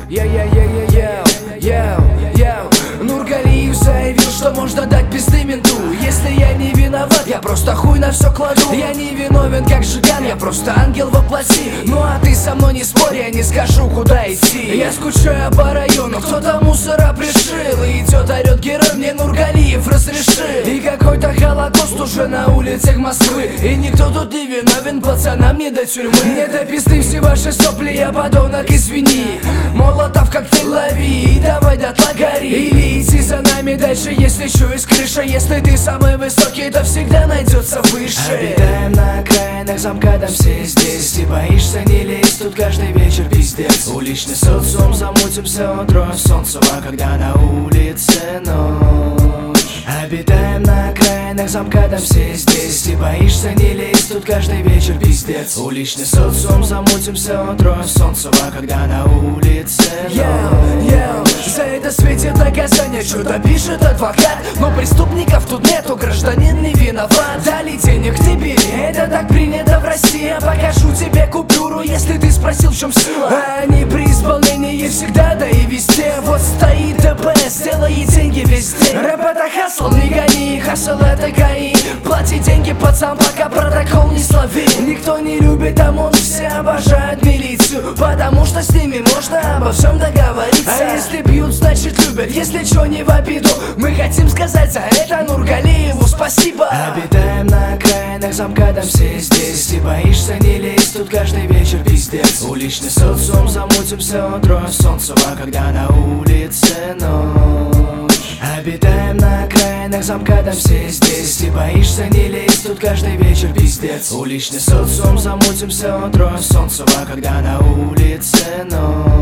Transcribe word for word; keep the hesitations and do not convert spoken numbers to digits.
Я-я-я-я-я-я-я. Нургалиев заявил, что можно дать пизды менту. Если я не виноват, я просто хуй на все кладу. Я не виновен, как Жиган, я просто ангел во плоти. Ну а ты со мной не спорь, я не скажу, куда идти. Я скучаю по району, кто-то мусора пришил. И идет, орет герой, мне Нургалиев разрешил. И какой-то холокост уже на улицах Москвы. И никто тут не виновен, пацанам не до тюрьмы. Не до пизды все ваши сопли, я подонок, извини. Молотов коктейль лови, и давай дотла гори. Или иди за нами дальше, если что из крыша. Если ты самый высокий, то всегда найдется выше. Обитаем на окраинах, за МКАДом все здесь. Ты боишься, не лезь, тут каждый вечер пиздец. Уличный социум, замутимся, утро солнцу. А когда на улице ночь. Обитаем на окраинах, за МКАДом все здесь. Ты боишься, не лезь, тут каждый вечер пиздец. Уличный социум, замутимся, утро солнцу. А когда на улице ночь. За это светит наказание, что-то пишет адвокат. Но преступников тут нету, гражданин не виноват. Дали денег, ты бери, это так принято в России. Я покажу тебе купюру, если ты спросил, в чем сила. А они при исполнении всегда, да и везде. Вот стоит ДПС, делай деньги везде. Рэп это хасл, не гони, хасл это ГАИ. Плати деньги, пацан, пока протокол не слови. Никто не любит ОМОН, все обожают милицию. Потому что с ними можно обо всем договориться. А если бьют, значит любят, если чё не в обиду. Мы хотим сказать за это Нургалиеву спасибо. Обитаем на окраинах, за МКАДом все здесь. Ты боишься, не лезь, тут каждый вечер пиздец. Уличный социум, замутимся, утро солнцу. А когда на улице ночь. Обитаем на окраинах, за МКАДом все здесь. Ты боишься, не лезь, тут каждый вечер пиздец. Уличный социум, замутимся, утро солнцу. А когда на улице ночь.